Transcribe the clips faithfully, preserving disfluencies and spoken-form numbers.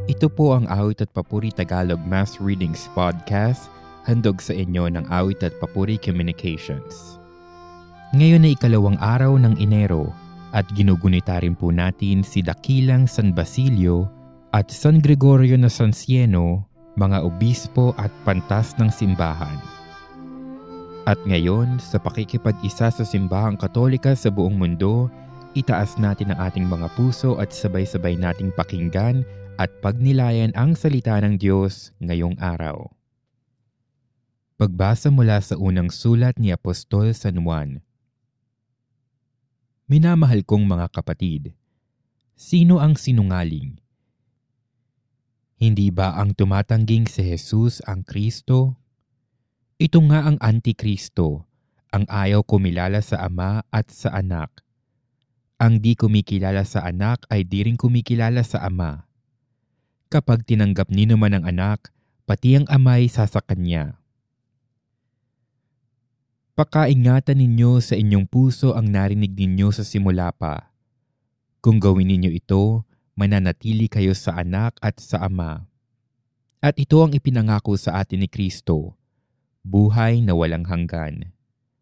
Ito po ang Awit at Papuri Tagalog Mass Readings Podcast, handog sa inyo ng Awit at Papuri Communications. Ngayon ay ikalawang araw ng Enero at ginugunita rin po natin si Dakilang San Basilio at San Gregorio Nacianceno, mga obispo at pantas ng simbahan. At ngayon, sa pakikipag-isa sa simbahang Katolika sa buong mundo, itaas natin ang ating mga puso at sabay-sabay nating pakinggan at pagnilayan ang salita ng Diyos ngayong araw. Pagbasa mula sa unang sulat ni Apostol San Juan. Minamahal kong mga kapatid, sino ang sinungaling? Hindi ba ang tumatangging si Jesus ang Kristo? Ito nga ang Antikristo, ang ayaw kumilala sa Ama at sa Anak. Ang di kumikilala sa Anak ay di rin kumikilala sa Ama. Kapag tinanggap ni naman ang Anak, pati ang Ama'y sasakan niya. Pakaingatan ninyo sa inyong puso ang narinig ninyo sa simula pa. Kung gawin ninyo ito, mananatili kayo sa Anak at sa Ama. At ito ang ipinangako sa atin ni Kristo, buhay na walang hanggan.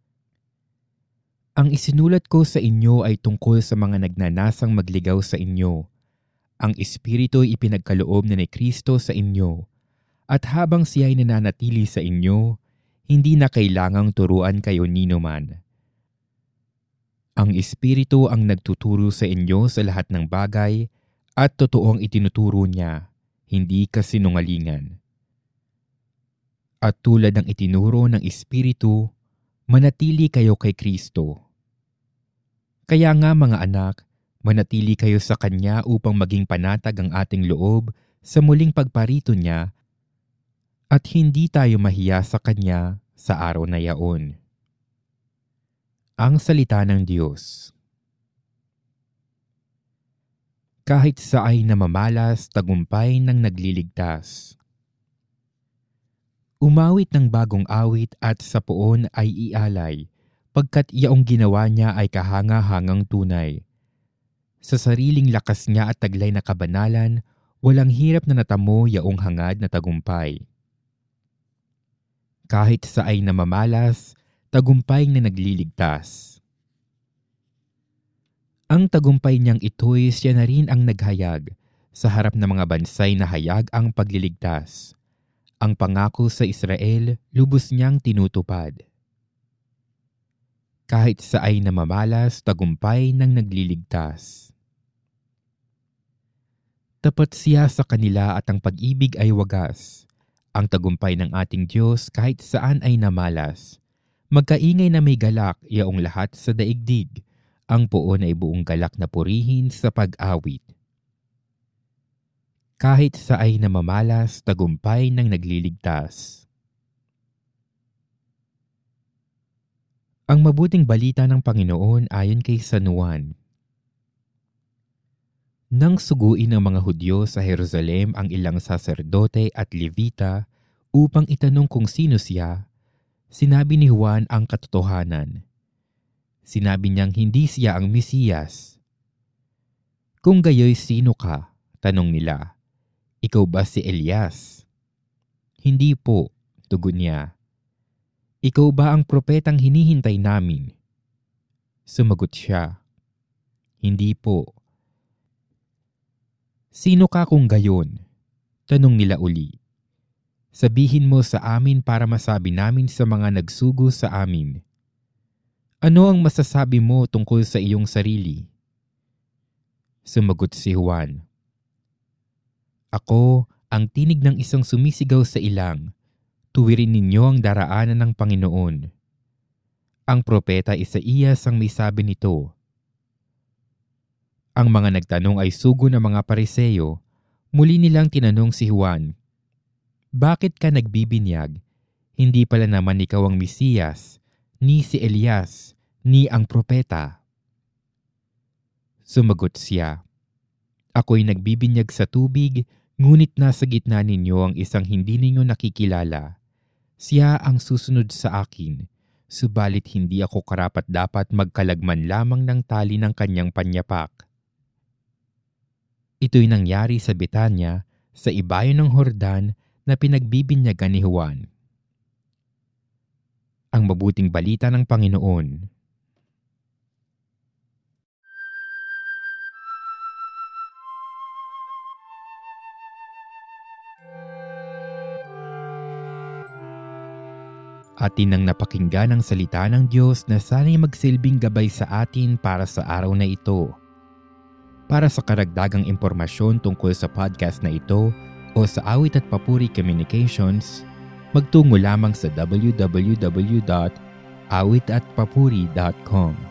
Ang isinulat ko sa inyo ay tungkol sa mga nagnanasang magligaw sa inyo. Ang Espiritu ay ipinagkaloob na ni Kristo sa inyo, at habang siya ay nananatili sa inyo, hindi na kailangang turuan kayo ninuman. Ang Espiritu ang nagtuturo sa inyo sa lahat ng bagay at totoong itinuturo niya, hindi kasinungalingan. At tulad ng itinuro ng Espiritu, manatili kayo kay Kristo. Kaya nga mga anak, manatili kayo sa Kanya upang maging panatag ang ating loob sa muling pagparito niya at hindi tayo mahiya sa Kanya sa araw na yaon. Ang salita ng Diyos. Kahit sa ay namamalas, tagumpay ng nagliligtas. Umawit ng bagong awit at sa poon ay ialay, pagkat iyaong ginawa niya ay kahanga-hangang tunay. Sa sariling lakas niya at taglay na kabanalan, walang hirap na natamo yaong hangad na tagumpay. Kahit sa ay namamalas, tagumpay na nagliligtas. Ang tagumpay niyang ito'y siya na rin ang naghayag, sa harap ng mga bansay na hayag ang pagliligtas. Ang pangako sa Israel, lubos niyang tinutupad. Kahit sa ay namamalas, tagumpay ng nagliligtas. Tapat siya sa kanila at ang pag-ibig ay wagas. Ang tagumpay ng ating Diyos kahit saan ay namalas. Magkaingay na may galak yaong lahat sa daigdig. Ang poon ay buong galak na purihin sa pag-awit. Kahit sa ay namamalas, tagumpay ng nagliligtas. Ang mabuting balita ng Panginoon ayon kay San Juan. Nang suguin ng mga Hudyo sa Jerusalem ang ilang saserdote at Levita upang itanong kung sino siya, sinabi ni Juan ang katotohanan. Sinabi niyang hindi siya ang Mesiyas. Kung gayoy sino ka? Tanong nila. Ikaw ba si Elias? Hindi po, tugon niya. Ikaw ba ang propetang hinihintay namin? Sumagot siya. Hindi po. Sino ka kung gayon? Tanong nila uli. Sabihin mo sa amin para masabi namin sa mga nagsugo sa amin. Ano ang masasabi mo tungkol sa iyong sarili? Sumagot si Juan. Ako ang tinig ng isang sumisigaw sa ilang. Tuwirin ninyo ang daraanan ng Panginoon. Ang propeta Isaías ang may sabi nito. Ang mga nagtanong ay sugo ng mga Pariseo. Muli nilang tinanong si Juan, bakit ka nagbibinyag? Hindi pala naman ikaw ang Mesiyas, ni si Elias, ni ang propeta. Sumagot siya, ako'y nagbibinyag sa tubig, ngunit nasa gitna ninyo ang isang hindi ninyo nakikilala. Siya ang susunod sa akin, subalit hindi ako karapat-dapat magkalagman lamang ng tali ng kanyang panyapak. Ito'y nangyari sa Betanya sa ibayo ng Hordan na pinagbibinyagan ni Juan. Ang mabuting balita ng Panginoon. Atin nang napakinggan ang salita ng Diyos na sana'y magsilbing gabay sa atin para sa araw na ito. Para sa karagdagang impormasyon tungkol sa podcast na ito o sa Awit at Papuri Communications, magtungo lamang sa w w w dot awit at papuri dot com.